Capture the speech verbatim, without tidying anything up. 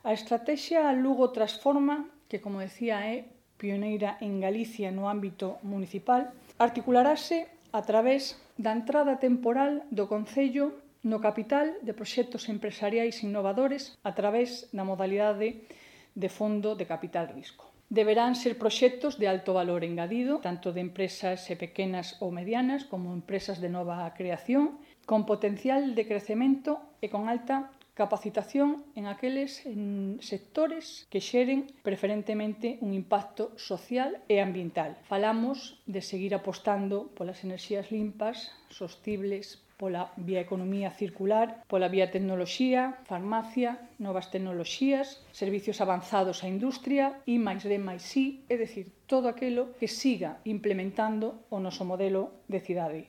A Estratexia Lugo Transforma, que, como decía, é pioneira en Galicia no ámbito municipal, articularase a través da entrada temporal do Concello no capital de proxectos empresariais innovadores a través da modalidade de fondo de capital risco. Deberán ser proxectos de alto valor engadido, tanto de empresas pequenas ou medianas como empresas de nova creación, con potencial de crecemento e con alta capacitación en aqueles en sectores que xeren preferentemente un impacto social e ambiental. Falamos de seguir apostando polas enerxías limpas, sostibles, pola bioeconomía circular, pola biotecnoloxía, farmacia, novas tecnoloxías, servicios avanzados á industria, I máis D máis I, é dicir, todo aquilo que siga implementando o noso modelo de cidade.